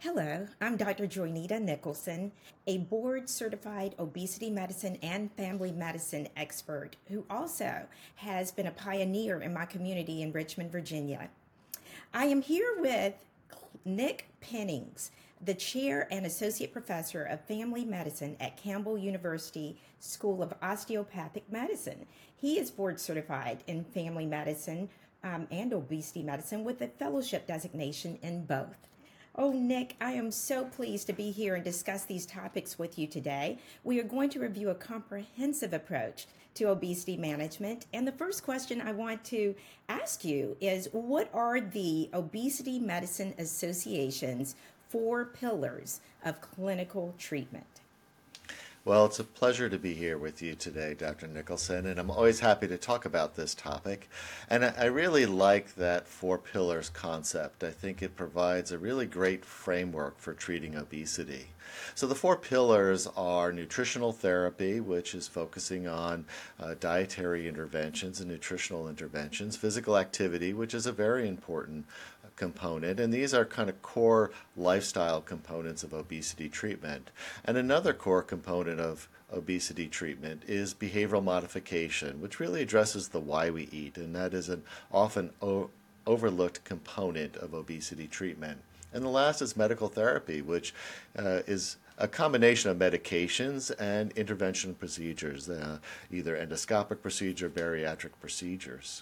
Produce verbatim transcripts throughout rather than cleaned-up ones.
Hello, I'm Doctor Joynita Nicholson, a board certified obesity medicine and family medicine expert who also has been a pioneer in my community in Richmond, Virginia. I am here with Nick Pennings, the chair and associate professor of family medicine at Campbell University School of Osteopathic Medicine. He is board certified in family medicine um, and obesity medicine with a fellowship designation in both. Oh, Nick, I am so pleased to be here and discuss these topics with you today. We are going to review a comprehensive approach to obesity management. And the first question I want to ask you is, what are the Obesity Medicine Association's four pillars of clinical treatment? Well, it's a pleasure to be here with you today, Doctor Nicholson, and I'm always happy to talk about this topic. And I really like that four pillars concept. I think it provides a really great framework for treating obesity. So the four pillars are nutritional therapy, which is focusing on uh, dietary interventions and nutritional interventions, physical activity, which is a very important component, and these are kind of core lifestyle components of obesity treatment. And another core component of obesity treatment is behavioral modification, which really addresses the why we eat, and that is an often o- overlooked component of obesity treatment. And the last is medical therapy, which uh, is a combination of medications and intervention procedures, uh, either endoscopic procedure, bariatric procedures.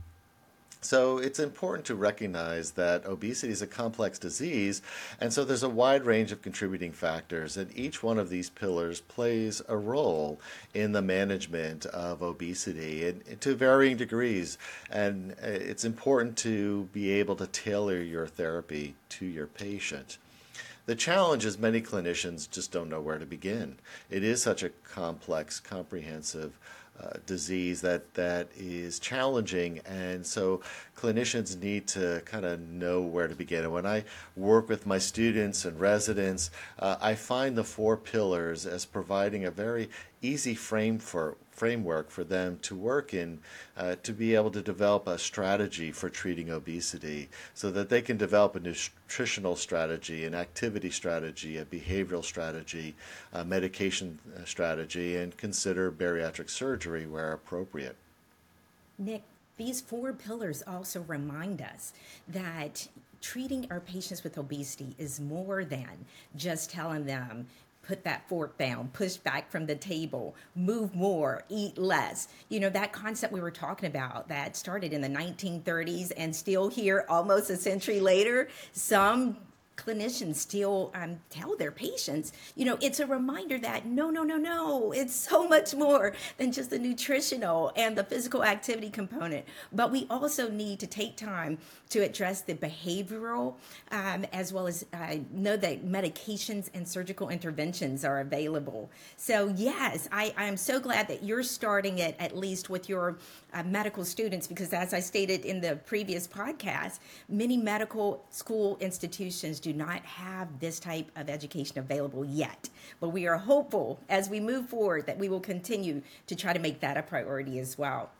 So it's important to recognize that obesity is a complex disease, and so there's a wide range of contributing factors, and each one of these pillars plays a role in the management of obesity and to varying degrees. And it's important to be able to tailor your therapy to your patient. The challenge is many clinicians just don't know where to begin. It is such a complex, comprehensive Uh, disease that that is challenging, and so clinicians need to kind of know where to begin. And when I work with my students and residents, uh, I find the four pillars as providing a very easy frame for framework for them to work in, uh, to be able to develop a strategy for treating obesity, so that they can develop a nutritional strategy, an activity strategy, a behavioral strategy, a medication strategy, and consider bariatric surgery where appropriate. Nick, these four pillars also remind us that treating our patients with obesity is more than just telling them, put that fork down, push back from the table, move more, eat less. You know, that concept we were talking about that started in the nineteen thirties and still here almost a century later, some clinicians still um, tell their patients, you know, it's a reminder that no, no, no, no, it's so much more than just the nutritional and the physical activity component. But we also need to take time to address the behavioral um, as well as uh, know that medications and surgical interventions are available. So yes, I, I am so glad that you're starting it at least with your uh, medical students, because as I stated in the previous podcast, many medical school institutions do not have this type of education available yet. But we are hopeful as we move forward that we will continue to try to make that a priority as well.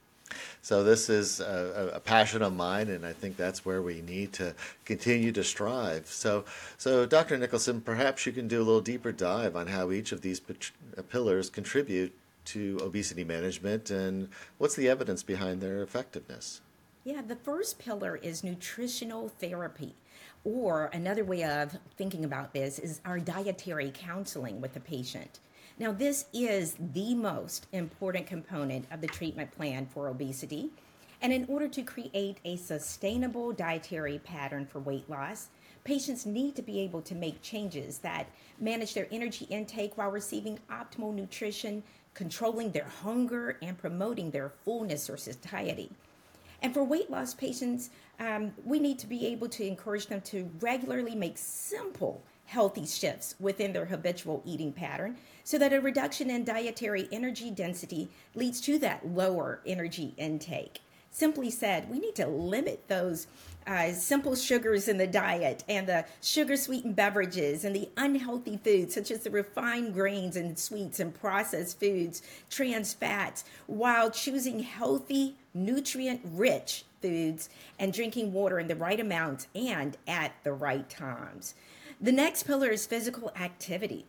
So this is a, a passion of mine, and I think that's where we need to continue to strive. So, so Doctor Nicholson, perhaps you can do a little deeper dive on how each of these pillars contribute to obesity management, and what's the evidence behind their effectiveness? Yeah, the first pillar is nutritional therapy. Or another way of thinking about this is our dietary counseling with the patient. Now, this is the most important component of the treatment plan for obesity. And in order to create a sustainable dietary pattern for weight loss, patients need to be able to make changes that manage their energy intake while receiving optimal nutrition, controlling their hunger, and promoting their fullness or satiety. And for weight loss patients, um, we need to be able to encourage them to regularly make simple, healthy shifts within their habitual eating pattern so that a reduction in dietary energy density leads to that lower energy intake. Simply said, we need to limit those uh, simple sugars in the diet and the sugar-sweetened beverages and the unhealthy foods such as the refined grains and sweets and processed foods, trans fats, while choosing healthy, nutrient-rich foods, and drinking water in the right amounts and at the right times. The next pillar is physical activity.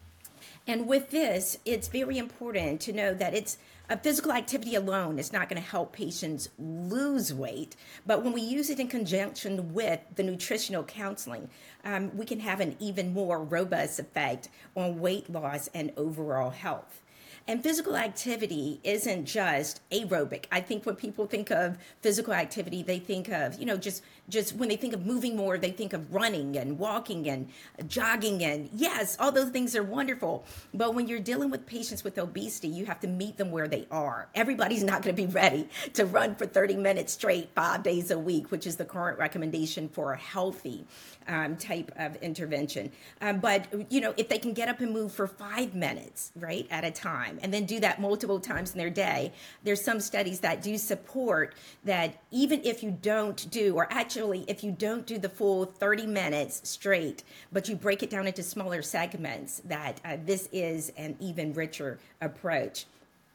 And with this, it's very important to know that it's a physical activity alone is not going to help patients lose weight, but when we use it in conjunction with the nutritional counseling, um, we can have an even more robust effect on weight loss and overall health. And physical activity isn't just aerobic. I think when people think of physical activity, they think of, you know, just just when they think of moving more, they think of running and walking and jogging. And yes, all those things are wonderful. But when you're dealing with patients with obesity, you have to meet them where they are. Everybody's not going to be ready to run for thirty minutes straight, five days a week, which is the current recommendation for a healthy um, type of intervention. Um, but, you know, if they can get up and move for five minutes, right, at a time, and then do that multiple times in their day, there's some studies that do support that even if you don't do, or actually if you don't do the full thirty minutes straight, but you break it down into smaller segments, that uh, this is an even richer approach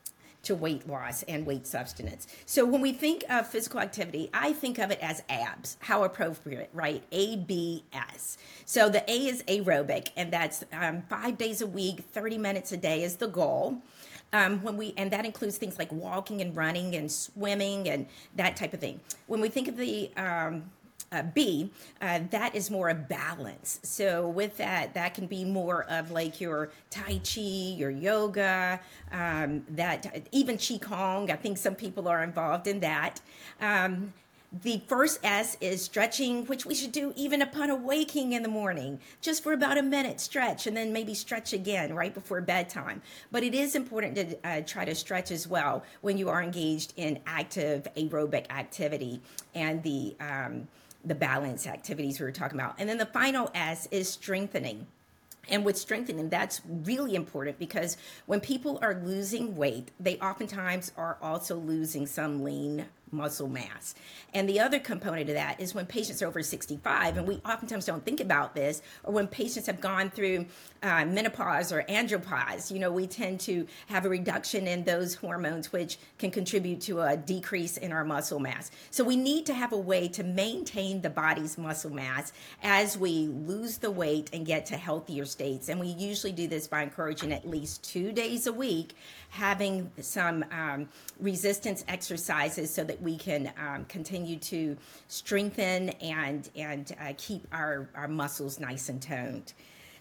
to weight loss and weight substance. So when we think of physical activity, I think of it as abs. How appropriate, right? A B S. So the A is aerobic, and that's um, five days a week, thirty minutes a day is the goal. Um, when we and that includes things like walking and running and swimming and that type of thing. When we think of the um, Uh, B, uh, that is more a balance. So with that, that can be more of like your Tai Chi, your yoga, um, that even Qigong. I think some people are involved in that. Um, the first S is stretching, which we should do even upon awaking in the morning, just for about a minute stretch, and then maybe stretch again right before bedtime. But it is important to uh, try to stretch as well when you are engaged in active aerobic activity and the um, the balance activities we were talking about. And then the final S is strengthening. And with strengthening, that's really important because when people are losing weight, they oftentimes are also losing some lean muscle mass. And the other component of that is when patients are over sixty-five, and we oftentimes don't think about this, or when patients have gone through uh, menopause or andropause, you know, we tend to have a reduction in those hormones, which can contribute to a decrease in our muscle mass. So we need to have a way to maintain the body's muscle mass as we lose the weight and get to healthier states. And we usually do this by encouraging at least two days a week, having some um, resistance exercises so that we can um, continue to strengthen and and uh, keep our, our muscles nice and toned.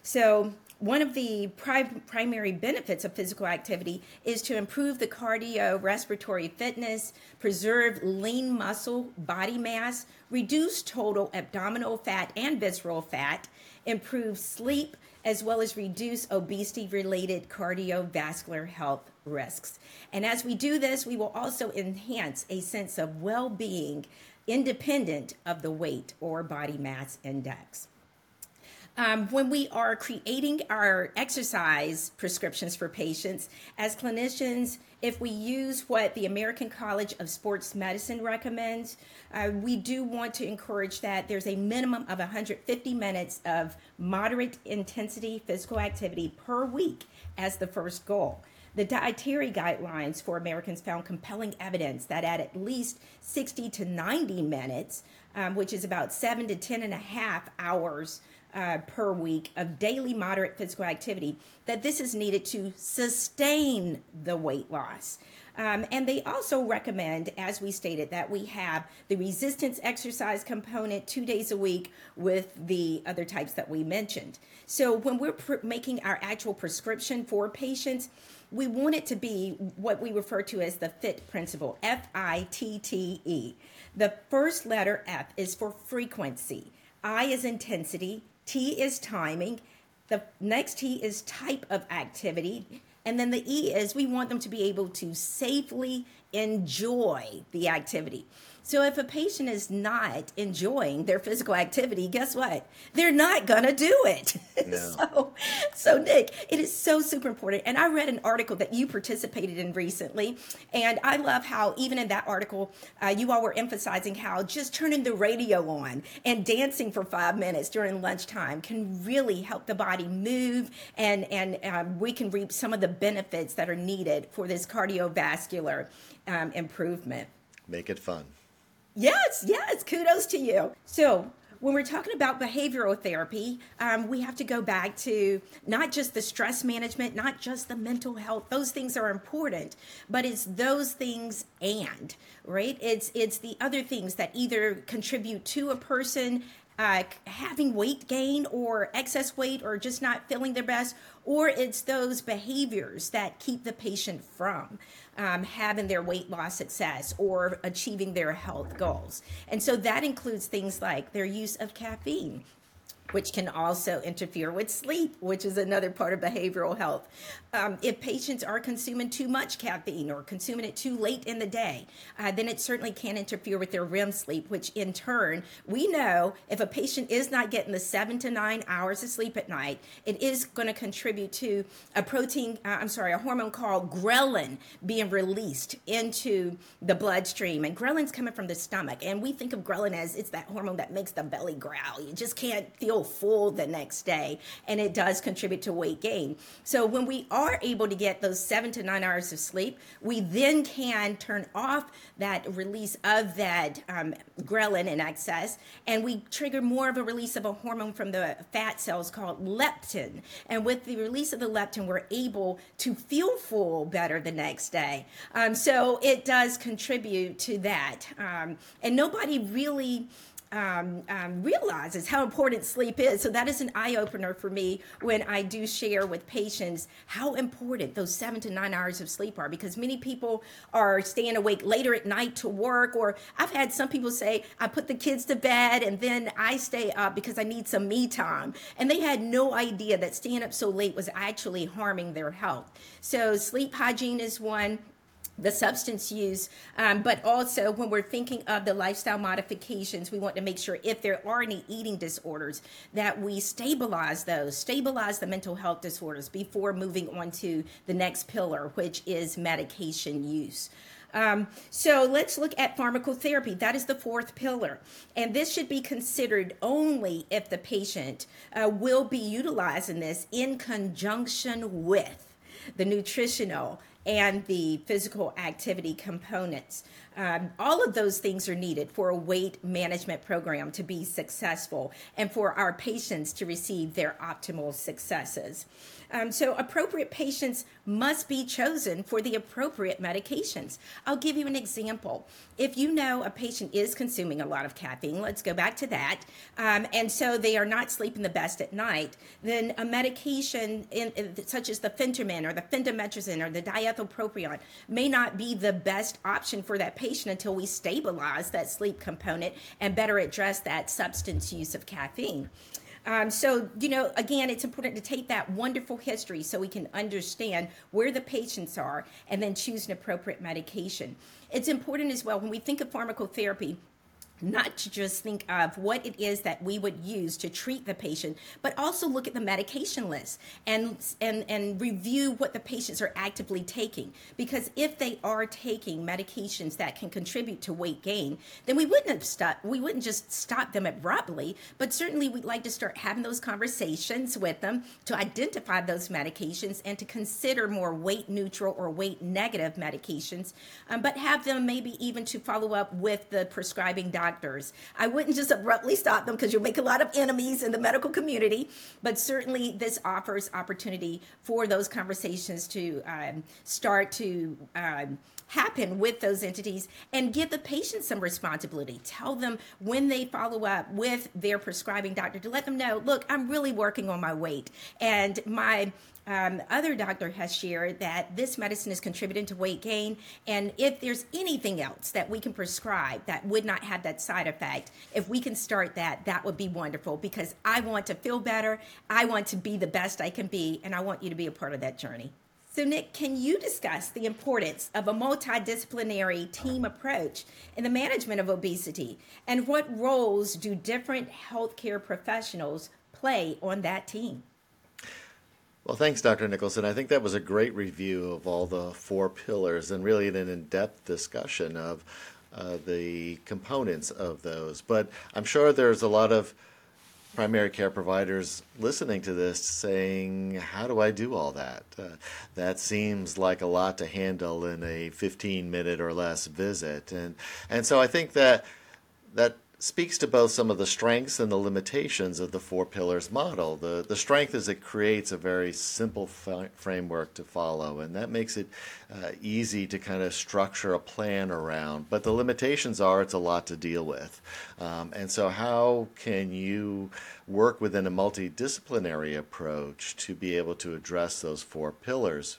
So one of the pri- primary benefits of physical activity is to improve the cardiorespiratory fitness, preserve lean muscle body mass, reduce total abdominal fat and visceral fat, improve sleep, as well as reduce obesity-related cardiovascular health risks. And as we do this, we will also enhance a sense of well-being independent of the weight or body mass index. Um, when we are creating our exercise prescriptions for patients, as clinicians, if we use what the American College of Sports Medicine recommends, uh, we do want to encourage that there's a minimum of one hundred fifty minutes of moderate intensity physical activity per week as the first goal. The dietary guidelines for Americans found compelling evidence that at at least sixty to ninety minutes, um, which is about seven to ten and a half hours Uh, per week of daily moderate physical activity, that this is needed to sustain the weight loss. Um, and they also recommend, as we stated, that we have the resistance exercise component two days a week with the other types that we mentioned. So when we're pr- making our actual prescription for patients, we want it to be what we refer to as the FIT principle, F I T T E. The first letter F is for frequency. I is intensity, T is timing, the next T is type of activity, and then the E is we want them to be able to safely enjoy the activity. So if a patient is not enjoying their physical activity, guess what? They're not gonna do it. No. so, so Nick, it is so super important. And I read an article that you participated in recently, and I love how even in that article, uh, you all were emphasizing how just turning the radio on and dancing for five minutes during lunchtime can really help the body move, and and um, we can reap some of the benefits that are needed for this cardiovascular um, improvement. Make it fun. Yes, yes, kudos to you. So, when we're talking about behavioral therapy, um, we have to go back to not just the stress management, not just the mental health. Those things are important, but it's those things and right. It's it's the other things that either contribute to a person uh, having weight gain or excess weight or just not feeling their best, or it's those behaviors that keep the patient from um, having their weight loss success or achieving their health goals. And so that includes things like their use of caffeine, which can also interfere with sleep, which is another part of behavioral health. Um, if patients are consuming too much caffeine or consuming it too late in the day, uh, then it certainly can interfere with their R E M sleep, which in turn, we know if a patient is not getting the seven to nine hours of sleep at night, it is going to contribute to a protein, uh, I'm sorry, a hormone called ghrelin being released into the bloodstream. And ghrelin's coming from the stomach. And we think of ghrelin as it's that hormone that makes the belly growl. You just can't feel full the next day, and it does contribute to weight gain. So when we are able to get those seven to nine hours of sleep, we then can turn off that release of that um, ghrelin in excess, and we trigger more of a release of a hormone from the fat cells called leptin. And with the release of the leptin, we're able to feel full better the next day. Um, so it does contribute to that. Um, and nobody really Um, um, realizes how important sleep is. So that is an eye-opener for me when I do share with patients how important those seven to nine hours of sleep are, because many people are staying awake later at night to work, or I've had some people say, I put the kids to bed and then I stay up because I need some me time. And they had no idea that staying up so late was actually harming their health. So sleep hygiene is one, the substance use, um, but also when we're thinking of the lifestyle modifications, we want to make sure if there are any eating disorders that we stabilize those, stabilize the mental health disorders before moving on to the next pillar, which is medication use. Um, so let's look at pharmacotherapy. That is the fourth pillar. And this should be considered only if the patient uh, will be utilizing this in conjunction with the nutritional and the physical activity components. Um, all of those things are needed for a weight management program to be successful and for our patients to receive their optimal successes. Um, so appropriate patients must be chosen for the appropriate medications. I'll give you an example. If you know a patient is consuming a lot of caffeine, let's go back to that, um, and so they are not sleeping the best at night, then a medication in, in, such as the Phentermin or the phentermestazine or the diethylpropion may not be the best option for that patient until we stabilize that sleep component and better address that substance use of caffeine. Um, so, you know, again, it's important to take that wonderful history so we can understand where the patients are and then choose an appropriate medication. It's important as well when we think of pharmacotherapy, not to just think of what it is that we would use to treat the patient, but also look at the medication list and and and review what the patients are actively taking. Because if they are taking medications that can contribute to weight gain, then we wouldn't have stopped, we wouldn't just stop them abruptly, but certainly we'd like to start having those conversations with them to identify those medications and to consider more weight neutral or weight negative medications, um, but have them maybe even to follow up with the prescribing doctor. Doctors. I wouldn't just abruptly stop them because you'll make a lot of enemies in the medical community, but certainly this offers opportunity for those conversations to um, start to um, happen with those entities and give the patient some responsibility. Tell them when they follow up with their prescribing doctor to let them know, look, I'm really working on my weight, and my Um, other doctor has shared that this medicine is contributing to weight gain, and if there's anything else that we can prescribe that would not have that side effect, if we can start that, that would be wonderful, because I want to feel better, I want to be the best I can be, and I want you to be a part of that journey. So Nick, can you discuss the importance of a multidisciplinary team approach in the management of obesity, and what roles do different healthcare professionals play on that team? Well, thanks, Doctor Nicholson. I think that was a great review of all the four pillars and really an in-depth discussion of uh, the components of those. But I'm sure there's a lot of primary care providers listening to this saying, how do I do all that? Uh, that seems like a lot to handle in a fifteen minute or less visit. And, and so I think that that speaks to both some of the strengths and the limitations of the four pillars model. The, the strength is it creates a very simple f- framework to follow, and that makes it uh, easy to kind of structure a plan around. But the limitations are it's a lot to deal with. Um, and so, how can you work within a multidisciplinary approach to be able to address those four pillars?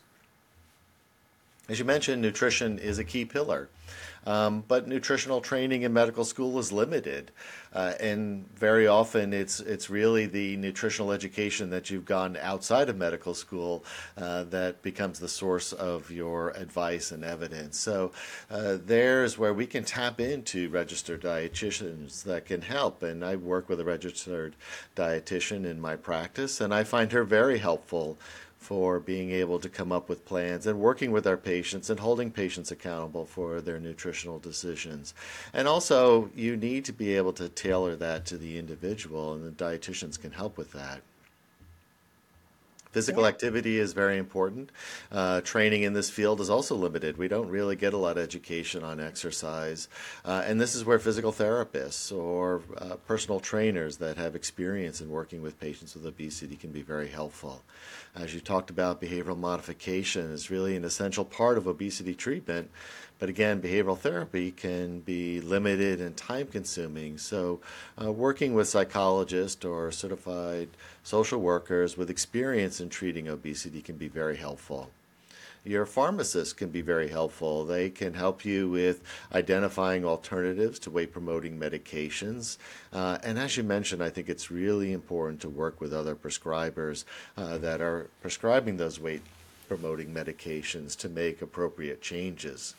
As you mentioned, nutrition is a key pillar. Um, but nutritional training in medical school is limited, uh, and very often it's it's really the nutritional education that you've gone outside of medical school uh, that becomes the source of your advice and evidence. So uh, there's where we can tap into registered dietitians that can help, and I work with a registered dietitian in my practice, and I find her very helpful for being able to come up with plans and working with our patients and holding patients accountable for their nutritional decisions. And also, you need to be able to tailor that to the individual, and the dietitians can help with that. Physical Yeah. activity is very important. Uh, training in this field is also limited. We don't really get a lot of education on exercise. Uh, and this is where physical therapists or uh, personal trainers that have experience in working with patients with obesity can be very helpful. As you talked about, behavioral modification is really an essential part of obesity treatment. But again, behavioral therapy can be limited and time consuming. So, uh, working with psychologists or certified social workers with experience in treating obesity can be very helpful. Your pharmacist can be very helpful. They can help you with identifying alternatives to weight promoting medications. Uh, and as you mentioned, I think it's really important to work with other prescribers uh, that are prescribing those weight promoting medications to make appropriate changes.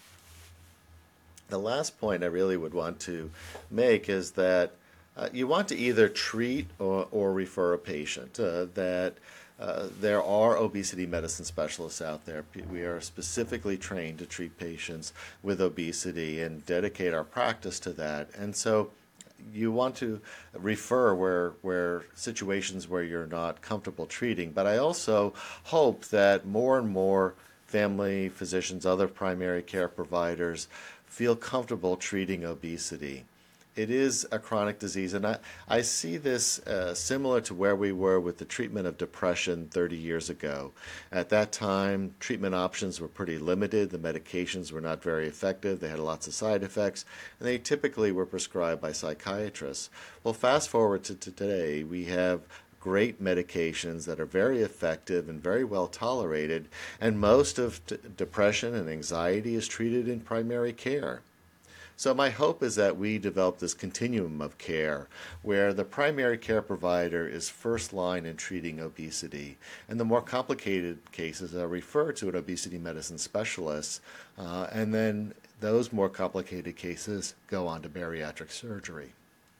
The last point I really would want to make is that uh, you want to either treat or, or refer a patient. Uh, that uh, there are obesity medicine specialists out there. We are specifically trained to treat patients with obesity and dedicate our practice to that. And so you want to refer where where situations where you're not comfortable treating. But I also hope that more and more family physicians, other primary care providers feel comfortable treating obesity. It is a chronic disease, and I, I see this uh, similar to where we were with the treatment of depression thirty years ago. At that time, treatment options were pretty limited. The medications were not very effective. They had lots of side effects, and they typically were prescribed by psychiatrists. Well, fast forward to today, we have great medications that are very effective and very well tolerated, and most of d- depression and anxiety is treated in primary care. So my hope is that we develop this continuum of care where the primary care provider is first line in treating obesity, and the more complicated cases are referred to an obesity medicine specialist, uh, and then those more complicated cases go on to bariatric surgery.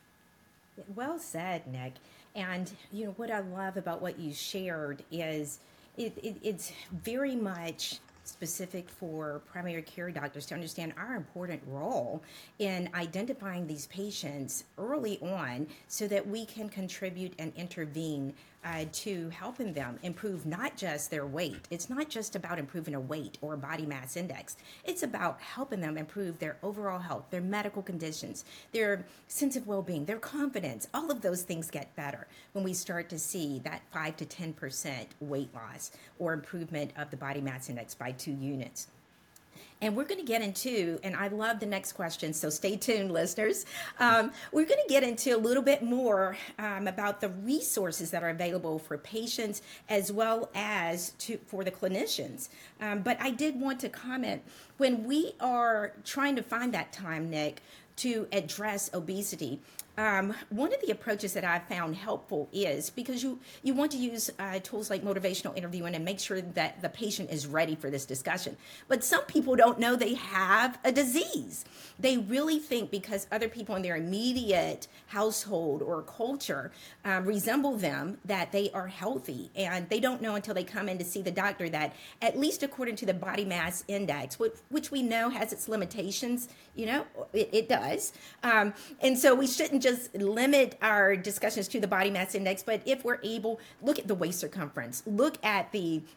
Well said, Nick. And you know what I love about what you shared is it, it, it's very much specific for primary care doctors to understand our important role in identifying these patients early on so that we can contribute and intervene uh, to helping them improve not just their weight. It's not just about improving a weight or a body mass index. It's about helping them improve their overall health, their medical conditions, their sense of well-being, their confidence. All of those things get better when we start to see that five to ten percent weight loss or improvement of the body mass index by two units. And we're going to get into, and I love the next question, so stay tuned, listeners. Um, we're going to get into a little bit more um, about the resources that are available for patients as well as to, for the clinicians. Um, but I did want to comment when we are trying to find that time, Nick, to address obesity. Um, one of the approaches that I've found helpful is because you, you want to use uh, tools like motivational interviewing and make sure that the patient is ready for this discussion. But some people don't know they have a disease. They really think because other people in their immediate household or culture um, resemble them that they are healthy. And they don't know until they come in to see the doctor that, at least according to the body mass index, which, which we know has its limitations, you know, it, it does. Um, and so we shouldn't just limit our discussions to the body mass index, but if we're able, look at the waist circumference, look at the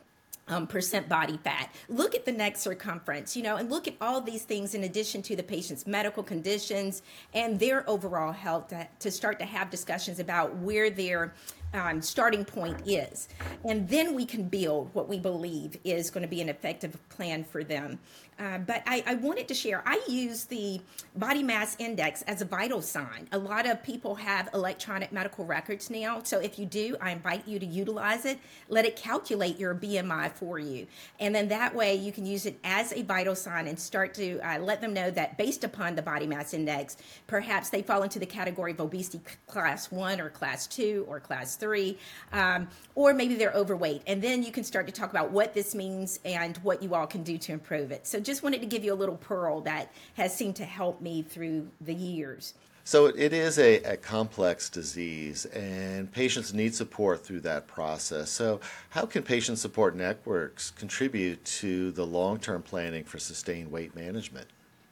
Um, percent body fat. Look at the neck circumference, you know, and look at all these things in addition to the patient's medical conditions and their overall health to, to start to have discussions about where their um, starting point is. And then we can build what we believe is going to be an effective plan for them. Uh, but I, I wanted to share, I use the body mass index as a vital sign. A lot of people have electronic medical records now. So if you do, I invite you to utilize it. Let it calculate your B M I for you. And then that way you can use it as a vital sign and start to uh, let them know that based upon the body mass index, perhaps they fall into the category of obesity class one or class two or class three, um, or maybe they're overweight. And then you can start to talk about what this means and what you all can do to improve it. So just wanted to give you a little pearl that has seemed to help me through the years. So it is a, a complex disease, and patients need support through that process. So how can patient support networks contribute to the long-term planning for sustained weight management?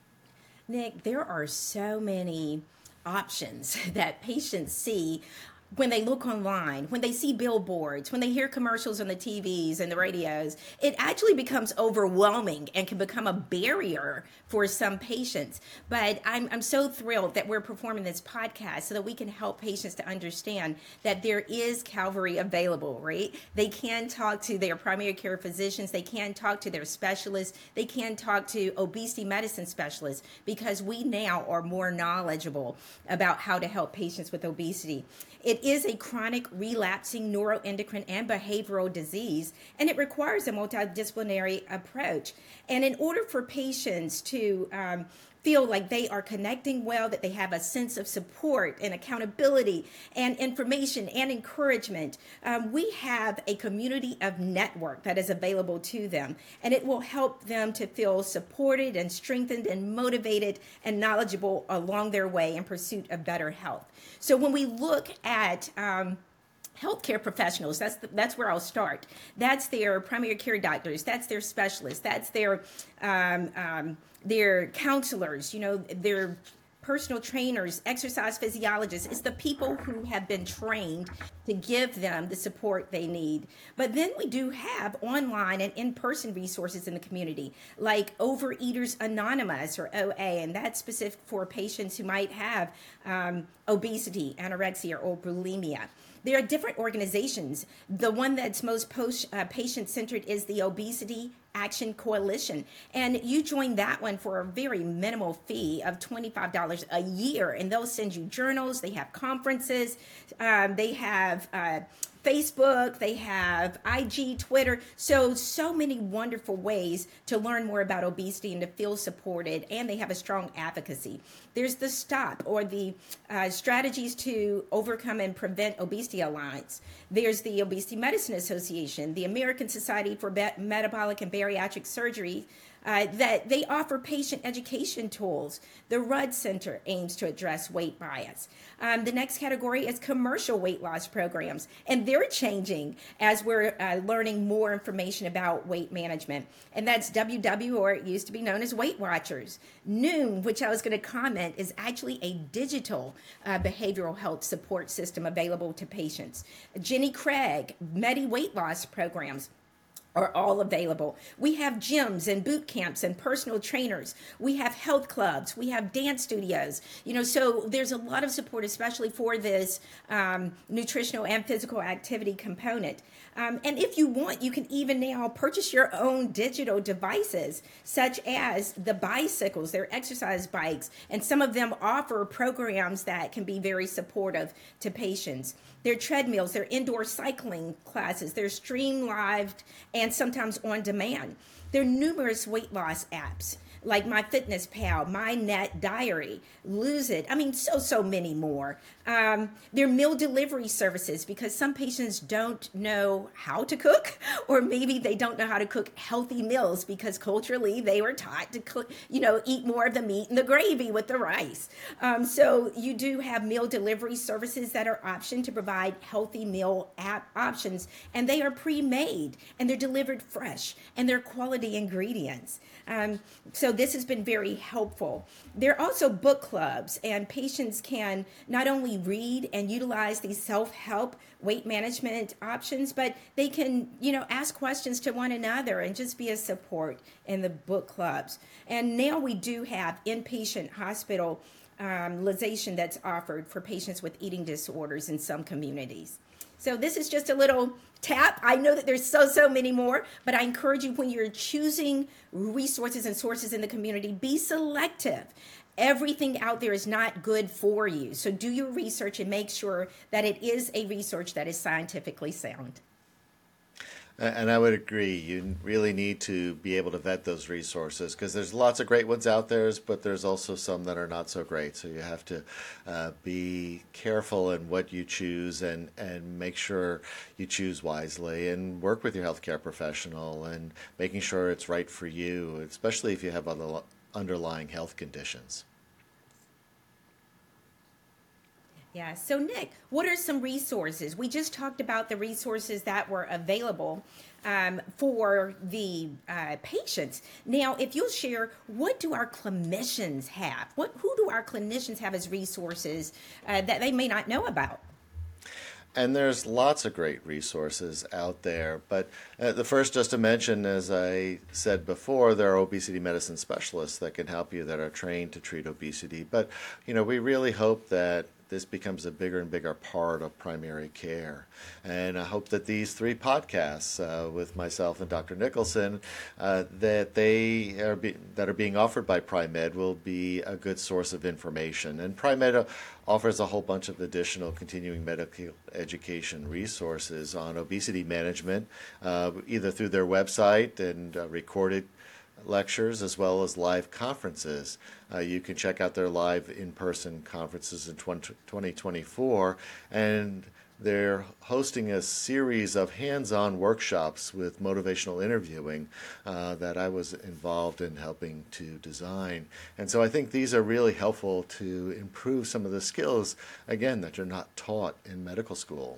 Nick, there are so many options that patients see when they look online, when they see billboards, when they hear commercials on the T Vs and the radios. It actually becomes overwhelming and can become a barrier for some patients. But I'm, I'm so thrilled that we're performing this podcast so that we can help patients to understand that there is Calvary available, right? They can talk to their primary care physicians, they can talk to their specialists, they can talk to obesity medicine specialists, because we now are more knowledgeable about how to help patients with obesity. It is a chronic, relapsing neuroendocrine and behavioral disease, and it requires a multidisciplinary approach. And in order for patients to um, feel like they are connecting well, that they have a sense of support and accountability and information and encouragement, um, we have a community of network that is available to them, and it will help them to feel supported and strengthened and motivated and knowledgeable along their way in pursuit of better health. So when we look at um, healthcare professionals, that's the, that's where I'll start. That's their primary care doctors, that's their specialists, that's their um, um, their counselors, you know, their personal trainers, exercise physiologists. It's the people who have been trained to give them the support they need. But then we do have online and in-person resources in the community, like Overeaters Anonymous, or O A, and that's specific for patients who might have um, obesity, anorexia, or bulimia. There are different organizations. The one that's most post, uh, patient-centered is the Obesity Action Coalition. And you join that one for a very minimal fee of twenty-five dollars a year. And they'll send you journals, they have conferences, um, they have uh, Facebook, they have I G, Twitter. So, so many wonderful ways to learn more about obesity and to feel supported. And they have a strong advocacy. There's the STOP, or the uh, Strategies to Overcome and Prevent Obesity Alliance. There's the Obesity Medicine Association, the American Society for Be- Metabolic and Bariatric Surgery, uh, that they offer patient education tools. The Rudd Center aims to address weight bias. Um, the next category is commercial weight loss programs, and they're changing as we're uh, learning more information about weight management. And that's W W, or it used to be known as Weight Watchers. Noom, which I was going to comment, is actually a digital uh, behavioral health support system available to patients. Jenny Craig, Medi weight loss programs are all available. We have gyms and boot camps and personal trainers. We have health clubs. We have dance studios. You know, so there's a lot of support, especially for this um, nutritional and physical activity component. Um, and if you want, you can even now purchase your own digital devices, such as the bicycles, they're exercise bikes, and some of them offer programs that can be very supportive to patients. They're treadmills, they're indoor cycling classes, they're stream live and sometimes on demand. There are numerous weight loss apps like MyFitnessPal, MyNet Diary, Lose It. I mean, so, so many more. Um, there are meal delivery services, because some patients don't know how to cook, or maybe they don't know how to cook healthy meals because culturally they were taught to cook, you know, eat more of the meat and the gravy with the rice. Um, so you do have meal delivery services that are optioned to provide healthy meal app options, and they are pre-made and they're delivered fresh and they're quality ingredients. Um, so So this has been very helpful. There are also book clubs, and patients can not only read and utilize these self-help weight management options, but they can, you know, ask questions to one another and just be a support in the book clubs. And now we do have inpatient hospital um, lisation that's offered for patients with eating disorders in some communities. So this is just a little tap. I know that there's so, so many more, but I encourage you when you're choosing resources and sources in the community, be selective. Everything out there is not good for you. So do your research and make sure that it is a research that is scientifically sound. And I would agree. You really need to be able to vet those resources because there's lots of great ones out there, but there's also some that are not so great. So you have to uh, be careful in what you choose and, and make sure you choose wisely and work with your healthcare professional and making sure it's right for you, especially if you have other underlying health conditions. Yeah. So, Nick, what are some resources? We just talked about the resources that were available um, for the uh, patients. Now, if you'll share, what do our clinicians have? What who do our clinicians have as resources uh, that they may not know about? And there's lots of great resources out there. But uh, the first, just to mention, as I said before, there are obesity medicine specialists that can help you that are trained to treat obesity. But, you know, we really hope that this becomes a bigger and bigger part of primary care. And I hope that these three podcasts uh, with myself and Doctor Nicholson, uh, that they are be, that are being offered by Pri-Med will be a good source of information. And Pri-Med offers a whole bunch of additional continuing medical education resources on obesity management, uh, either through their website and uh, recorded lectures as well as live conferences. Uh, you can check out their live in-person conferences in twenty twenty-four, and they're hosting a series of hands-on workshops with motivational interviewing uh, that I was involved in helping to design. And so I think these are really helpful to improve some of the skills, again, that you're not taught in medical school.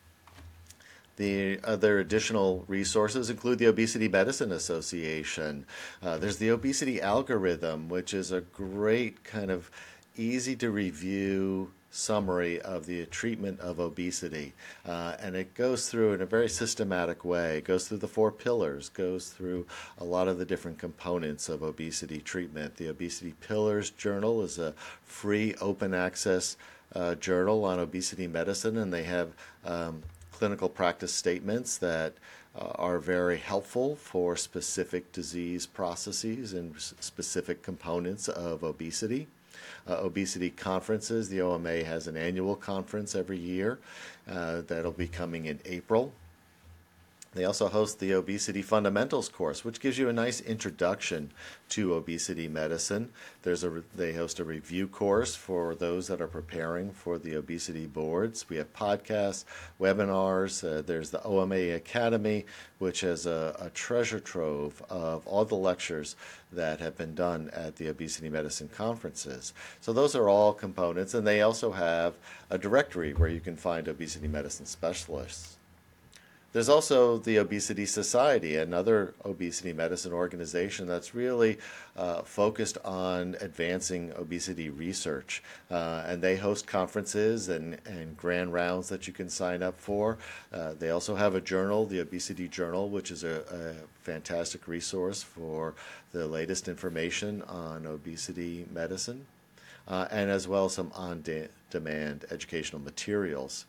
The other additional resources include the Obesity Medicine Association. Uh, there's the Obesity Algorithm, which is a great kind of easy to review summary of the treatment of obesity. Uh, and it goes through in a very systematic way. It goes through the four pillars, goes through a lot of the different components of obesity treatment. The Obesity Pillars Journal is a free open access uh, journal on obesity medicine, and they have um, clinical practice statements that uh, are very helpful for specific disease processes and s- specific components of obesity. Uh, obesity conferences, the O M A has an annual conference every year uh, that'll be coming in April. They also host the Obesity Fundamentals course, which gives you a nice introduction to obesity medicine. There's a, they host a review course for those that are preparing for the obesity boards. We have podcasts, webinars. Uh, there's the O M A Academy, which has a, a treasure trove of all the lectures that have been done at the obesity medicine conferences. So those are all components, and they also have a directory where you can find obesity medicine specialists. There's also the Obesity Society, another obesity medicine organization that's really uh, focused on advancing obesity research. Uh, and they host conferences and, and grand rounds that you can sign up for. Uh, they also have a journal, the Obesity Journal, which is a, a fantastic resource for the latest information on obesity medicine, uh, and as well as some on-demand educational materials.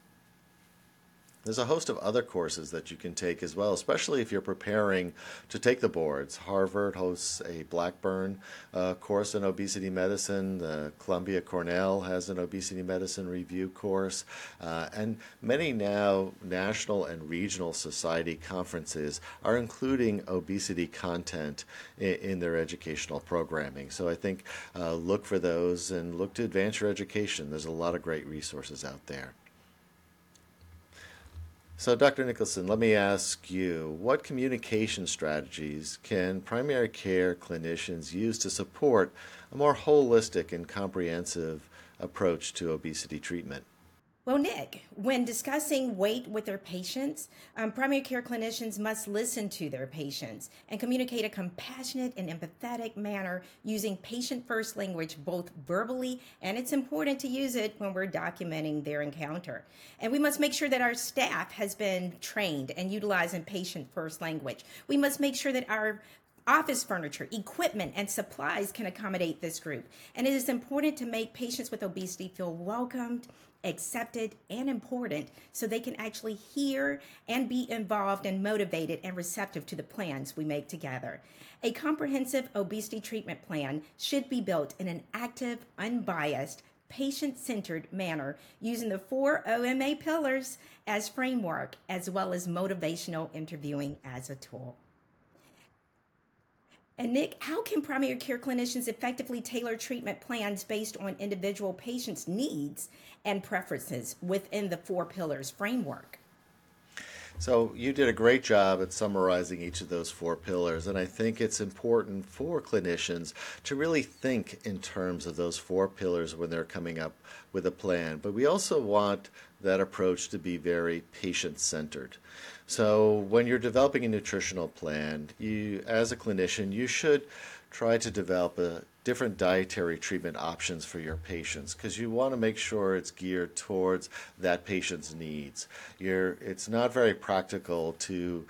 There's a host of other courses that you can take as well, especially if you're preparing to take the boards. Harvard hosts a Blackburn uh, course in obesity medicine. The Columbia Cornell has an obesity medicine review course. Uh, and many now national and regional society conferences are including obesity content in, in their educational programming. So I think uh, look for those and look to advance your education. There's a lot of great resources out there. So, Doctor Nicholson, let me ask you, what communication strategies can primary care clinicians use to support a more holistic and comprehensive approach to obesity treatment? Well, Nick, when discussing weight with their patients, um, primary care clinicians must listen to their patients and communicate a compassionate and empathetic manner using patient first language both verbally, and it's important to use it when we're documenting their encounter. And we must make sure that our staff has been trained and utilizing patient first language. We must make sure that our office furniture, equipment, and supplies can accommodate this group. And it is important to make patients with obesity feel welcomed, accepted, and important so they can actually hear and be involved and motivated and receptive to the plans we make together. A comprehensive obesity treatment plan should be built in an active, unbiased, patient-centered manner using the four O M A pillars as framework as well as motivational interviewing as a tool. And Nick, how can primary care clinicians effectively tailor treatment plans based on individual patients' needs and preferences within the four pillars framework? So you did a great job at summarizing each of those four pillars, and I think it's important for clinicians to really think in terms of those four pillars when they're coming up with a plan. But we also want that approach to be very patient-centered. So when you're developing a nutritional plan, you, as a clinician, you should try to develop a different dietary treatment options for your patients because you want to make sure it's geared towards that patient's needs. You're, it's not very practical to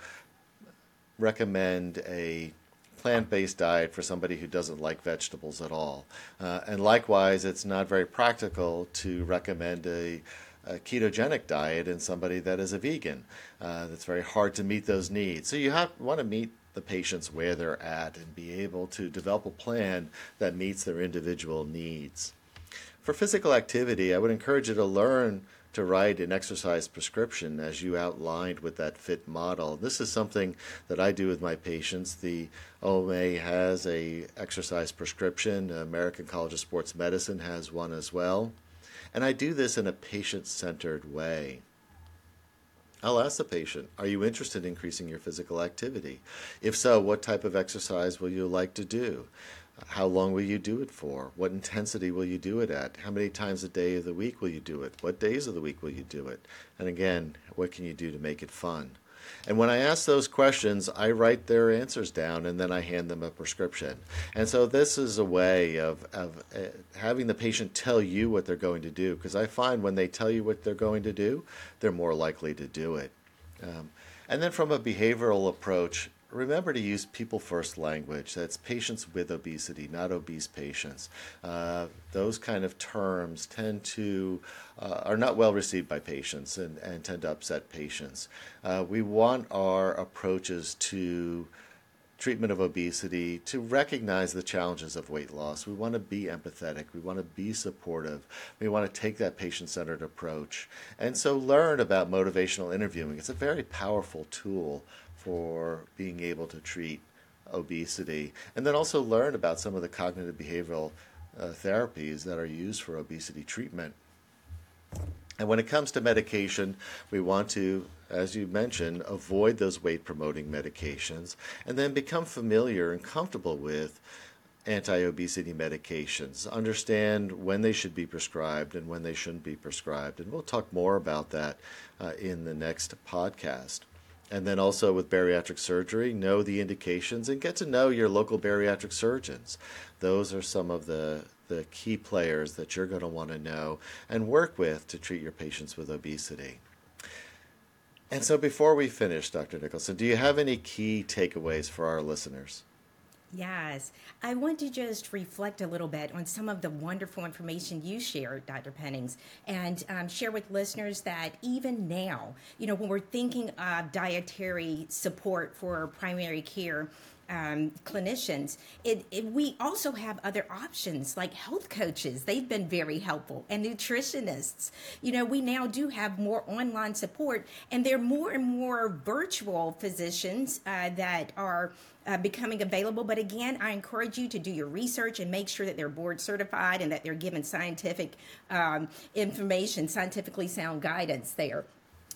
recommend a plant-based diet for somebody who doesn't like vegetables at all. Uh, and likewise, it's not very practical to recommend a a ketogenic diet in somebody that is a vegan. Uh, that's very hard to meet those needs. So you have want to meet the patients where they're at and be able to develop a plan that meets their individual needs. For physical activity, I would encourage you to learn to write an exercise prescription as you outlined with that FIT model. This is something that I do with my patients. The O M A has a exercise prescription. American College of Sports Medicine has one as well. And I do this in a patient-centered way. I'll ask the patient, are you interested in increasing your physical activity? If so, what type of exercise will you like to do? How long will you do it for? What intensity will you do it at? How many times a day of the week will you do it? What days of the week will you do it? And again, what can you do to make it fun? And when I ask those questions, I write their answers down and then I hand them a prescription. And so this is a way of, of uh, having the patient tell you what they're going to do, because I find when they tell you what they're going to do, they're more likely to do it. Um, and then from a behavioral approach, remember to use people-first language. That's patients with obesity, not obese patients. Uh, those kind of terms tend to uh, are not well received by patients and, and tend to upset patients. Uh, we want our approaches to treatment of obesity to recognize the challenges of weight loss. We want to be empathetic. We want to be supportive. We want to take that patient-centered approach. And so learn about motivational interviewing. It's a very powerful tool for being able to treat obesity. And then also learn about some of the cognitive behavioral uh, therapies that are used for obesity treatment. And when it comes to medication, we want to, as you mentioned, avoid those weight-promoting medications and then become familiar and comfortable with anti-obesity medications. Understand when they should be prescribed and when they shouldn't be prescribed. And we'll talk more about that uh, in the next podcast. And then also with bariatric surgery, know the indications and get to know your local bariatric surgeons. Those are some of the, the key players that you're going to want to know and work with to treat your patients with obesity. And so before we finish, Doctor Nicholson, do you have any key takeaways for our listeners? Yes, I want to just reflect a little bit on some of the wonderful information you shared, Doctor Pennings, and um, share with listeners that even now, you know, when we're thinking of dietary support for primary care um, clinicians, it, it, we also have other options like health coaches. They've been very helpful, and nutritionists. You know, we now do have more online support, and there are more and more virtual physicians uh, that are Uh, becoming available. But again, I encourage you to do your research and make sure that they're board certified and that they're given scientific um, information, scientifically sound guidance there.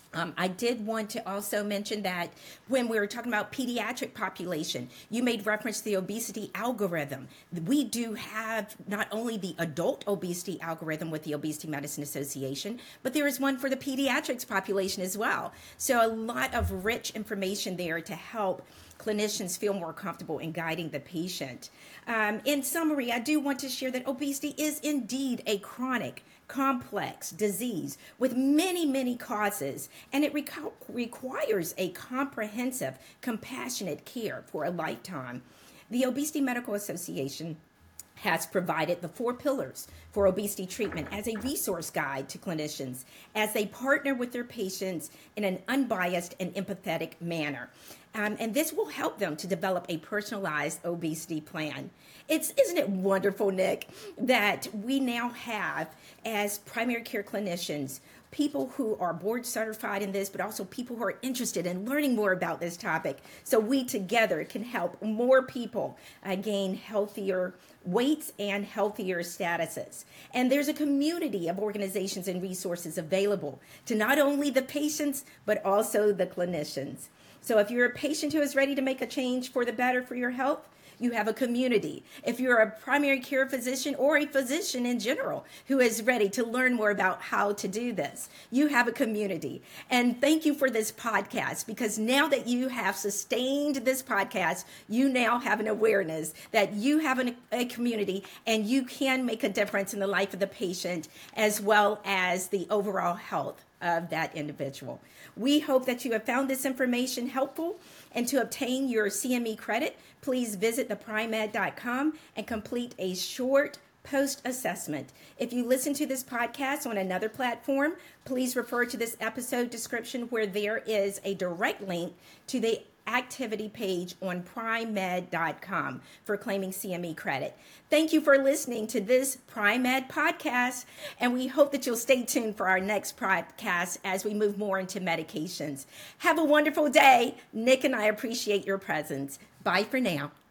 Um, I did want to also mention that when we were talking about pediatric population, you made reference to the obesity algorithm. We do have not only the adult obesity algorithm with the Obesity Medicine Association, but there is one for the pediatrics population as well. So a lot of rich information there to help clinicians feel more comfortable in guiding the patient. Um, in summary, I do want to share that obesity is indeed a chronic, complex disease with many, many causes, and it reco- requires a comprehensive, compassionate care for a lifetime. The Obesity Medical Association has provided the four pillars for obesity treatment as a resource guide to clinicians as they partner with their patients in an unbiased and empathetic manner. Um, and this will help them to develop a personalized obesity plan. It's, isn't it wonderful, Nick, that we now have, as primary care clinicians, people who are board certified in this, but also people who are interested in learning more about this topic. So we together can help more people uh, gain healthier weights and healthier statuses. And there's a community of organizations and resources available to not only the patients, but also the clinicians. So if you're a patient who is ready to make a change for the better for your health, you have a community. If you're a primary care physician or a physician in general who is ready to learn more about how to do this, you have a community. And thank you for this podcast, because now that you have sustained this podcast, you now have an awareness that you have an, a community and you can make a difference in the life of the patient as well as the overall health of that individual. We hope that you have found this information helpful, and to obtain your C M E credit, please visit the prime med dot com and complete a short post-assessment. If you listen to this podcast on another platform, please refer to this episode description where there is a direct link to the activity page on prime med dot com for claiming C M E credit. Thank you for listening to this Prime Med podcast, and we hope that you'll stay tuned for our next podcast as we move more into medications. Have a wonderful day. Nick and I appreciate your presence. Bye for now.